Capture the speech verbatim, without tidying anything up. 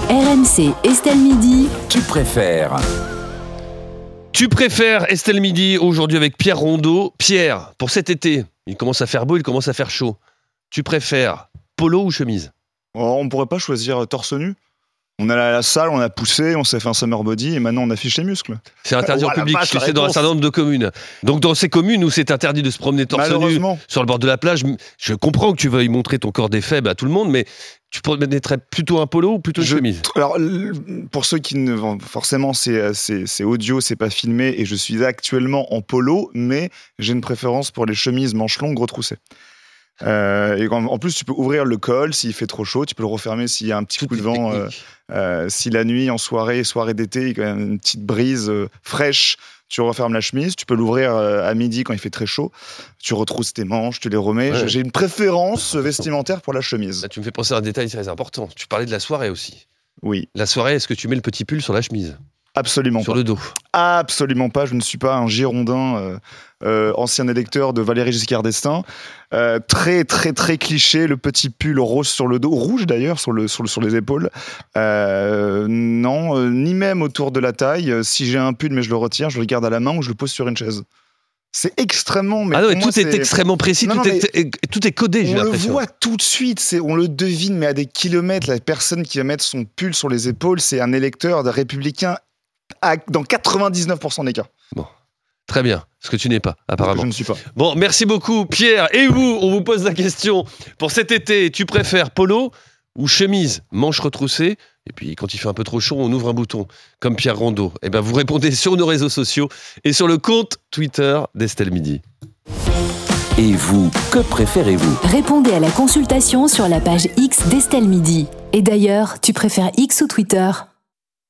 R M C Estelle Midi. Tu préfères. Tu préfères Estelle Midi aujourd'hui avec Pierre Rondeau. Pierre, pour cet été, il commence à faire beau, il commence à faire chaud. Tu préfères polo ou chemise ? Oh, on ne pourrait pas choisir torse nu. On est allé à la salle, on a poussé, on s'est fait un summer body et maintenant on affiche les muscles. C'est interdit Oh, en la public, vache, tu la sais, dans un réponse. certain nombre de communes. Donc dans ces communes où c'est interdit de se promener torse nu Malheureusement. sur le bord de la plage, je comprends que tu veuilles montrer ton corps des faibles à tout le monde, mais tu mettrais plutôt un polo ou plutôt une Je- chemise ? Alors, l- pour ceux qui ne... Forcément, c'est, c'est, c'est audio, c'est pas filmé et je suis actuellement en polo, mais j'ai une préférence pour les chemises manches longues retroussées. Euh, et en, en plus, tu peux ouvrir le col s'il fait trop chaud, tu peux le refermer s'il y a un petit Tout coup de est vent. euh, technique. euh, si la nuit, en soirée, soirée d'été, il y a quand même une petite brise euh, fraîche, tu refermes la chemise, tu peux l'ouvrir euh, à midi quand il fait très chaud, tu retrousses tes manches, tu les remets. Ouais. J'ai une préférence vestimentaire pour la chemise. Là, tu me fais penser à un détail très important. Tu parlais de la soirée aussi. Oui, La soirée, est-ce que tu mets le petit pull sur la chemise ? absolument Sur pas. le dos ? Absolument pas, je ne suis pas un Girondin, euh, euh, ancien électeur de Valéry Giscard d'Estaing. Euh, très, très, très cliché, le petit pull rose sur le dos, rouge d'ailleurs, sur, le, sur, le- sur les épaules. Euh, non, euh, ni même autour de la taille. Euh, Si j'ai un pull mais je le retire, je le garde à la main ou je le pose sur une chaise. C'est extrêmement... Mais Ah non, mais pour tout moi, est c'est- extrêmement précis, Non, tout, non, est, est- tout est codé, j'ai On le l'impression. voit tout de suite, c'est, on le devine, mais à des kilomètres. La personne qui va mettre son pull sur les épaules, c'est un électeur de républicain à- dans quatre-vingt-dix-neuf pour cent des cas. Très bien, ce que tu n'es pas, apparemment. Je ne suis pas. Bon, merci beaucoup, Pierre. Et vous, on vous pose la question. Pour cet été, tu préfères polo ou chemise, manches retroussées ? Et puis, quand il fait un peu trop chaud, on ouvre un bouton, comme Pierre Rondeau. Eh bien, vous répondez sur nos réseaux sociaux et sur le compte Twitter d'Estelle Midi. Et vous, que préférez-vous ? Répondez à la consultation sur la page X d'Estelle Midi. Et d'ailleurs, tu préfères X ou Twitter ?